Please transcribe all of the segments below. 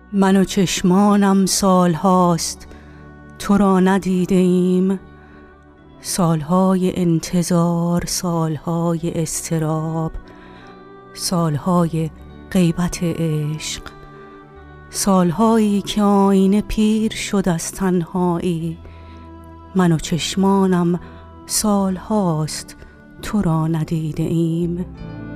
من و چشمانم سال هاست تو را ندیده ایم، سالهای انتظار، سالهای اضطراب، سالهای غیبت عشق، سالهایی که آینه پیر شد از تنهایی. من و چشمانم سال هاست تو را ندیده ایم.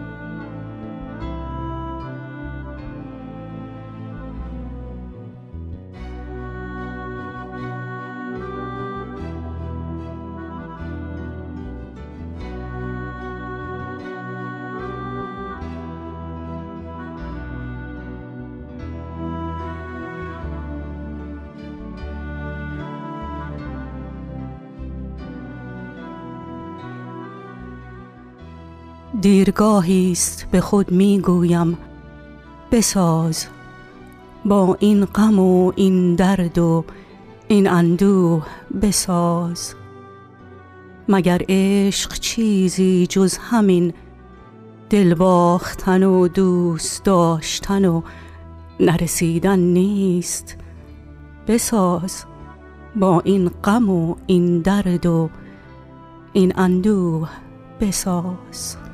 دیرگاهی است به خود می گویم بساز، با این غم و این درد و این اندوه بساز. مگر عشق چیزی جز همین دل باختن و دوست داشتن و نرسیدن نیست؟ بساز، با این غم و این درد و این اندوه بساز.